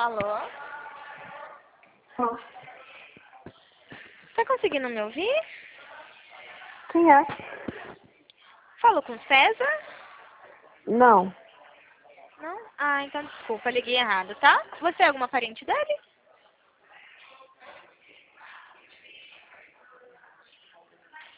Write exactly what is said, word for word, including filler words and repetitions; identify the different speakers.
Speaker 1: Alô?
Speaker 2: Ó.
Speaker 1: Tá conseguindo me ouvir?
Speaker 2: Quem é?
Speaker 1: Falo com César?
Speaker 2: Não.
Speaker 1: Não? Ah, então desculpa, liguei errado, tá? Você é alguma parente dele?